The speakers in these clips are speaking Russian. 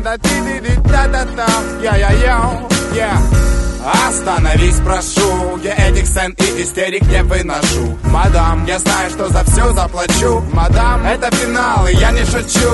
да-да-да-да-да-да-да-да. Я-я-я. Остановись, прошу, я этих сцен и истерик не выношу. Мадам, я знаю, что за все заплачу. Мадам, это финал, и я не шучу.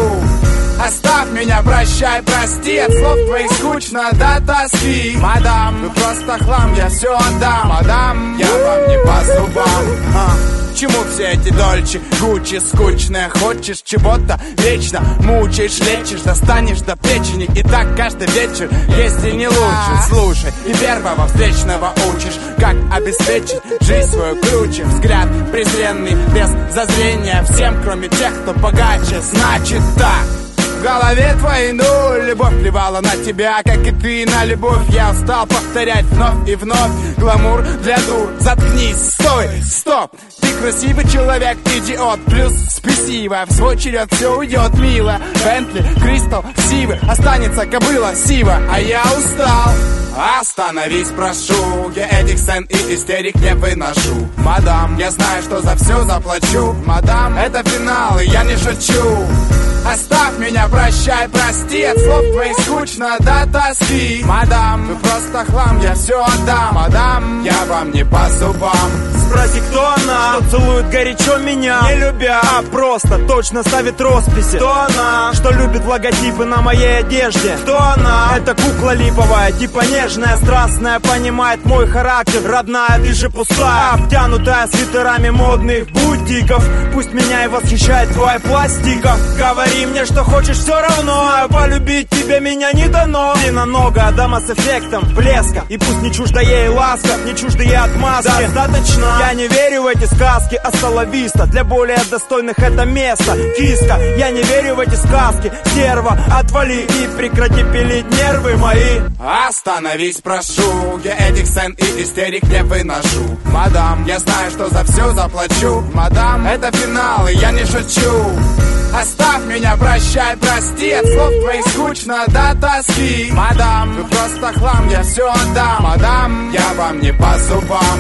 Оставь меня, прощай, прости. От слов твоих скучно до тоски. Мадам, вы просто хлам, я все отдам. Мадам, я вам не по зубам. Чему все эти дольче, гуччи скучные? Хочешь чего-то вечно, мучаешь, лечишь, достанешь до печени. И так каждый вечер, если не лучше. Слушай, и первого встречного учишь, как обеспечить жизнь свою круче. Взгляд презренный, без зазрения всем, кроме тех, кто богаче. Значит так. В голове твоей нуль, любовь плевала на тебя, как и ты на любовь. Я устал повторять вновь и вновь. Гламур для дур, заткнись, стой, стоп. Ты красивый человек, идиот, плюс спесиво. В свой черед все уйдет мило. Бентли, Кристал, Сивы, останется кобыла Сива, а я устал. Остановись, прошу, я этих сцен и истерик не выношу. Мадам, я знаю, что за все заплачу. Мадам, это финал, и я не шучу. Оставь меня, прощай, прости. От слов твоих скучно до тоски. Мадам, вы просто хлам, я все отдам. Мадам, я вам не по зубам. Спроси, кто она, что целует горячо меня, не любя, а просто точно ставит росписи. Кто она, что любит логотипы на моей одежде? Кто она? Это кукла липовая, типа нежная, страстная, понимает мой характер. Родная, ты же пустая, обтянутая свитерами модных бутиков. Пусть меня и восхищает твоя пластика. Говори мне, что хочешь, все равно, а полюбить тебе меня не дано. Длинноногая дама с эффектом блеска, и пусть не чужда ей ласка, не чужда ей отмазки. Достаточно. Я не верю в эти сказки, асталависта. Для более достойных это место. Киска, я не верю в эти сказки. Стерва, отвали и прекрати пилить нервы мои. Остановись, прошу, я этих сцен и истерик не выношу. Мадам, я знаю, что за все заплачу. Мадам, это финал, и я не шучу. Оставь меня, прощай, прости. От слов твоих скучно до тоски. Мадам, вы просто хлам, я все отдам. Мадам, я вам не по зубам.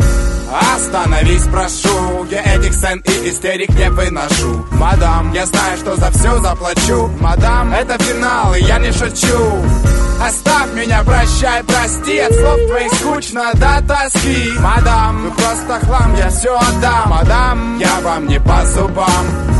Остановись, прошу, я этих сцен и истерик не выношу. Мадам, я знаю, что за все заплачу. Мадам, это финал, и я не шучу. Оставь меня, прощай, прости. От слов твоих скучно до тоски. Мадам, вы просто хлам, я все отдам. Мадам, я вам не по зубам.